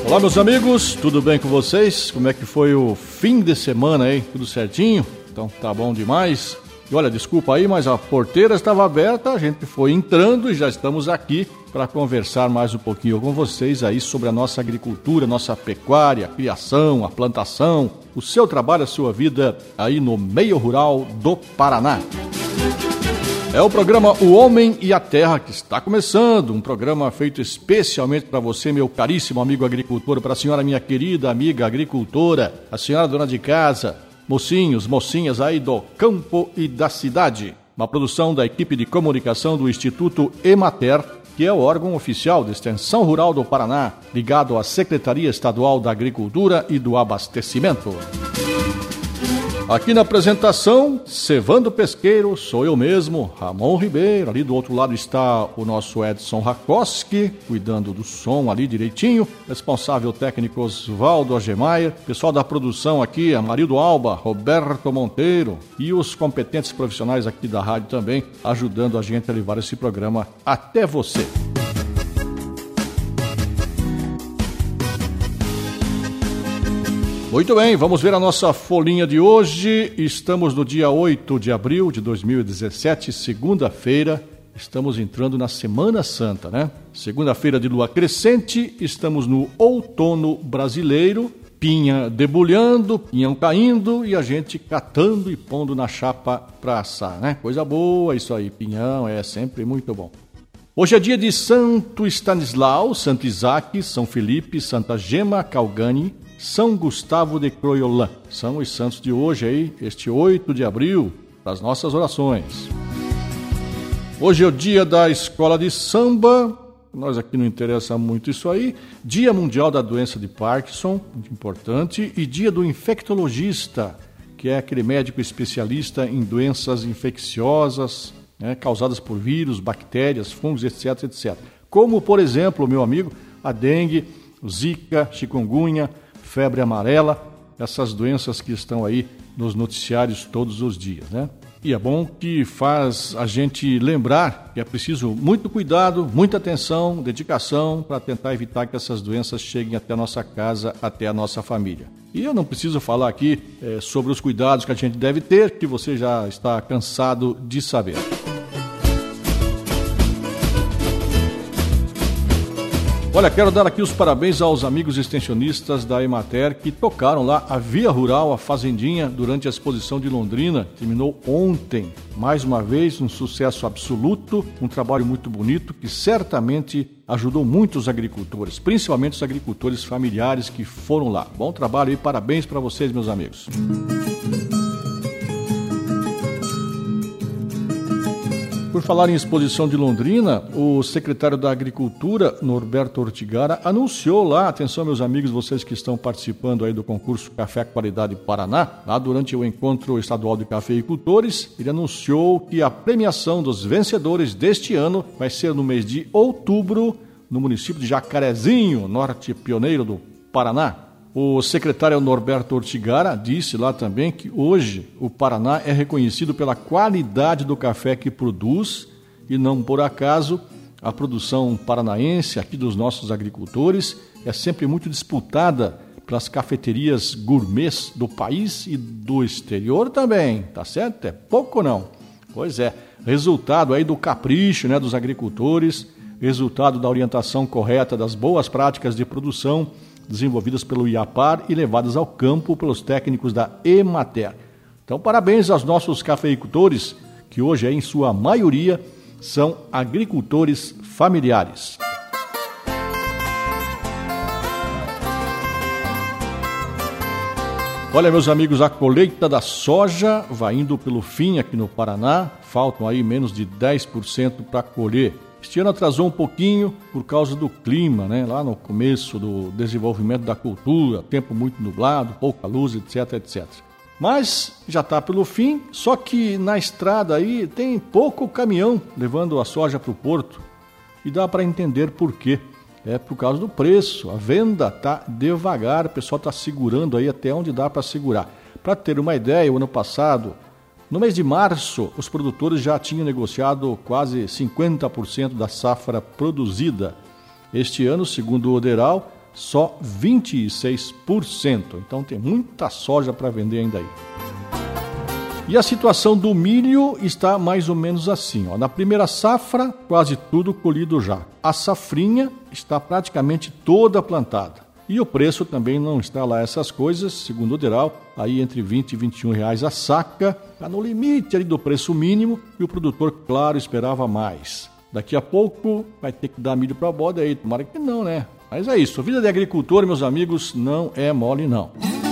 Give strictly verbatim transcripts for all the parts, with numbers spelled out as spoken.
Olá, meus amigos, tudo bem com vocês? Como é que foi o fim de semana aí? Tudo certinho? Então tá bom demais. E olha, desculpa aí, mas a porteira estava aberta, a gente foi entrando e já estamos aqui para conversar mais um pouquinho com vocês aí sobre a nossa agricultura, nossa pecuária, a criação, a plantação, o seu trabalho, a sua vida aí no meio rural do Paraná. É o programa O Homem e a Terra que está começando, um programa feito especialmente para você, meu caríssimo amigo agricultor, para a senhora, minha querida amiga agricultora, a senhora dona de casa, mocinhos, mocinhas aí do campo e da cidade. Uma produção da equipe de comunicação do Instituto Emater, que é o órgão oficial de extensão rural do Paraná, ligado à Secretaria Estadual da Agricultura e do Abastecimento. Aqui na apresentação, Cevando Pesqueiro, sou eu mesmo, Ramon Ribeiro. Ali do outro lado está o nosso Edson Rakoski, cuidando do som ali direitinho. Responsável técnico Osvaldo Agemaier. Pessoal da produção aqui, Amarildo Alba, Roberto Monteiro. E os competentes profissionais aqui da rádio também, ajudando a gente a levar esse programa até você. Muito bem, vamos ver a nossa folhinha de hoje. Estamos no dia oito de abril de dois mil e dezessete, segunda-feira. Estamos entrando na Semana Santa, né? Segunda-feira de lua crescente, estamos no outono brasileiro. Pinha debulhando, pinhão caindo e a gente catando e pondo na chapa para assar, né? Coisa boa isso aí, pinhão é sempre muito bom. Hoje é dia de Santo Stanislau, Santo Isaac, São Felipe, Santa Gema Calgani, São Gustavo de Croiolan. São os santos de hoje aí, este oito de abril, das nossas orações. Hoje é o dia da escola de samba, nós aqui não interessa muito isso aí. Dia mundial da doença de Parkinson, muito importante. E dia do infectologista, que é aquele médico especialista em doenças infecciosas, né, causadas por vírus, bactérias, fungos, etc, etcétera. Como, por exemplo, meu amigo, a dengue, o zika, chikungunya, febre amarela, essas doenças que estão aí nos noticiários todos os dias, né? E é bom que faz a gente lembrar que é preciso muito cuidado, muita atenção, dedicação para tentar evitar que essas doenças cheguem até a nossa casa, até a nossa família. E eu não preciso falar aqui é, sobre os cuidados que a gente deve ter, que você já está cansado de saber. Olha, quero dar aqui os parabéns aos amigos extensionistas da Emater que tocaram lá a Via Rural, a Fazendinha, durante a exposição de Londrina. Terminou ontem. Mais uma vez, um sucesso absoluto, um trabalho muito bonito que certamente ajudou muito os agricultores, principalmente os agricultores familiares que foram lá. Bom trabalho e parabéns para vocês, meus amigos. Por falar em exposição de Londrina, o secretário da Agricultura, Norberto Ortigara, anunciou lá, atenção meus amigos, vocês que estão participando aí do concurso Café Qualidade Paraná, lá durante o encontro estadual de cafeicultores, ele anunciou que a premiação dos vencedores deste ano vai ser no mês de outubro, no município de Jacarezinho, norte pioneiro do Paraná. O secretário Norberto Ortigara disse lá também que hoje o Paraná é reconhecido pela qualidade do café que produz e não por acaso a produção paranaense aqui dos nossos agricultores é sempre muito disputada pelas cafeterias gourmets do país e do exterior também, tá certo? É pouco não? Pois é, resultado aí do capricho, né, dos agricultores, resultado da orientação correta das boas práticas de produção desenvolvidas pelo IAPAR e levadas ao campo pelos técnicos da Emater. Então, parabéns aos nossos cafeicultores, que hoje, em sua maioria, são agricultores familiares. Olha, meus amigos, a colheita da soja vai indo pelo fim aqui no Paraná. Faltam aí menos de dez por cento para colher. Este ano atrasou um pouquinho por causa do clima, né? Lá no começo do desenvolvimento da cultura, tempo muito nublado, pouca luz, etc, etcétera. Mas já está pelo fim, só que na estrada aí tem pouco caminhão levando a soja para o porto. E dá para entender por quê. É por causa do preço, a venda está devagar, o pessoal está segurando aí até onde dá para segurar. Para ter uma ideia, o ano passado, no mês de março, os produtores já tinham negociado quase cinquenta por cento da safra produzida. Este ano, segundo o Oderal, só vinte e seis por cento. Então tem muita soja para vender ainda aí. E a situação do milho está mais ou menos assim, ó. Na primeira safra, quase tudo colhido já. A safrinha está praticamente toda plantada. E o preço também não está lá essas coisas, segundo o Deral, aí entre vinte e vinte e um reais a saca, está no limite ali do preço mínimo e o produtor, claro, esperava mais. Daqui a pouco vai ter que dar milho para a boda aí, tomara que não, né? Mas é isso, a vida de agricultor, meus amigos, não é mole não.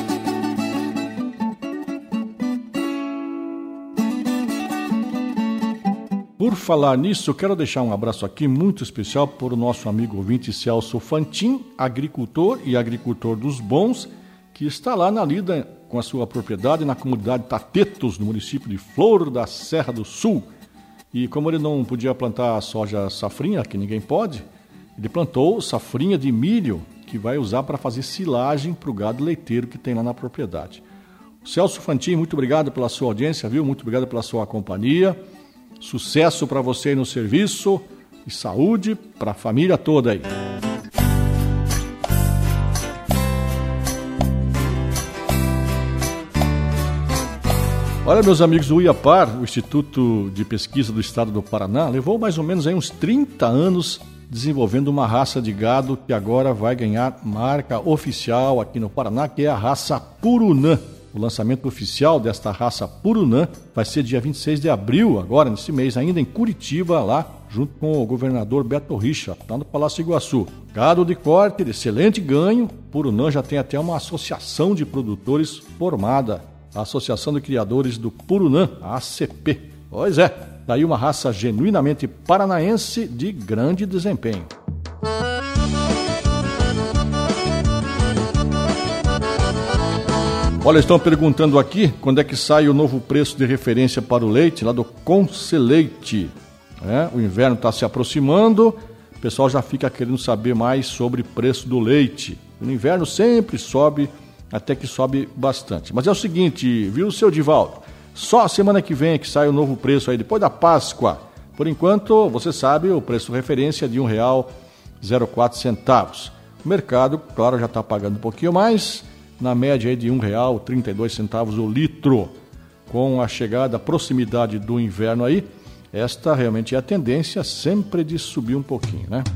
Por falar nisso, eu quero deixar um abraço aqui muito especial para o nosso amigo ouvinte Celso Fantin, agricultor e agricultor dos bons, que está lá na lida com a sua propriedade na comunidade Tatetos, no município de Flor da Serra do Sul. E como ele não podia plantar soja safrinha, que ninguém pode, ele plantou safrinha de milho, que vai usar para fazer silagem para o gado leiteiro que tem lá na propriedade. Celso Fantin, muito obrigado pela sua audiência, viu? Muito obrigado pela sua companhia. Sucesso para você aí no serviço e saúde para a família toda aí. Olha, meus amigos, o IAPAR, o Instituto de Pesquisa do Estado do Paraná, levou mais ou menos aí uns trinta anos desenvolvendo uma raça de gado que agora vai ganhar marca oficial aqui no Paraná, que é a raça Purunã. O lançamento oficial desta raça Purunã vai ser dia vinte e seis de abril, agora nesse mês, ainda em Curitiba, lá junto com o governador Beto Richa, lá no Palácio Iguaçu. Gado de corte, de excelente ganho, Purunã já tem até uma associação de produtores formada, a Associação de Criadores do Purunã, a A C P. Pois é, daí uma raça genuinamente paranaense de grande desempenho. Olha, estão perguntando aqui quando é que sai o novo preço de referência para o leite, lá do Conceleite. É, o inverno está se aproximando, o pessoal já fica querendo saber mais sobre o preço do leite. No inverno sempre sobe, até que sobe bastante. Mas é o seguinte, viu, seu Divaldo? Só a semana que vem é que sai o novo preço aí, depois da Páscoa. Por enquanto, você sabe, o preço de referência é de um real e zero quatro centavos. O mercado, claro, já está pagando um pouquinho mais, na média aí de um real e trinta e dois centavos o litro. Com a chegada, a proximidade do inverno aí, esta realmente é a tendência sempre de subir um pouquinho, né?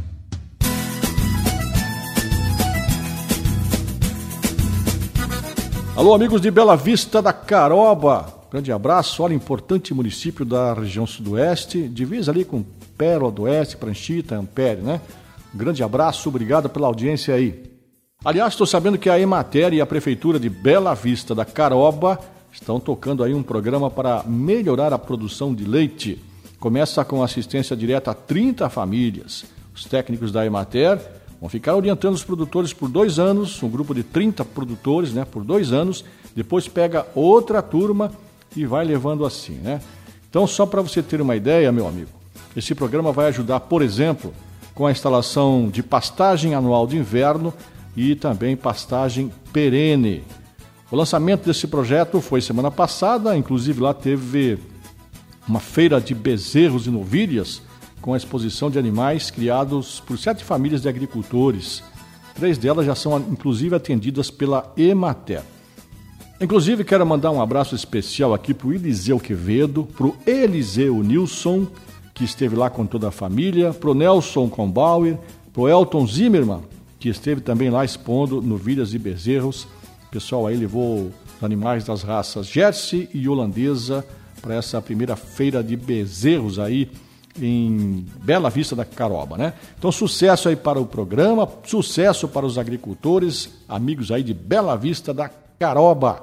Alô, amigos de Bela Vista da Caroba, grande abraço. Olha, importante município da região sudoeste, divisa ali com Pérola do Oeste, Pranchita, Ampere, né? Grande abraço, obrigado pela audiência aí. Aliás, estou sabendo que a Emater e a Prefeitura de Bela Vista da Caroba estão tocando aí um programa para melhorar a produção de leite. Começa com assistência direta a trinta famílias. Os técnicos da Emater vão ficar orientando os produtores por dois anos, um grupo de trinta produtores, né, por dois anos. Depois pega outra turma e vai levando assim, né? Então, só para você ter uma ideia, meu amigo, esse programa vai ajudar, por exemplo, com a instalação de pastagem anual de inverno e também pastagem perene. O lançamento desse projeto foi semana passada, inclusive lá teve uma feira de bezerros e novilhas com a exposição de animais criados por sete famílias de agricultores. Três delas já são, inclusive, atendidas pela Emater. Inclusive, quero mandar um abraço especial aqui para o Eliseu Quevedo, para o Eliseu Nilson, que esteve lá com toda a família, para o Nelson Combauer, para o Elton Zimmermann, que esteve também lá expondo novilhas e bezerros. O pessoal aí levou os animais das raças Jersey e holandesa para essa primeira feira de bezerros aí em Bela Vista da Caroba, né? Então, sucesso aí para o programa, sucesso para os agricultores, amigos aí de Bela Vista da Caroba.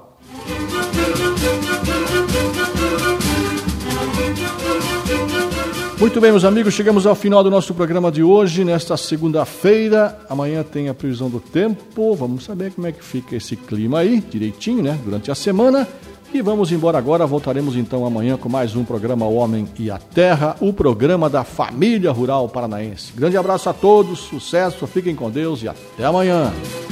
Muito bem, meus amigos, chegamos ao final do nosso programa de hoje, nesta segunda-feira. Amanhã tem a previsão do tempo, vamos saber como é que fica esse clima aí, direitinho, né, durante a semana. E vamos embora agora, voltaremos então amanhã com mais um programa O Homem e a Terra, o programa da família rural paranaense. Grande abraço a todos, sucesso, fiquem com Deus e até amanhã.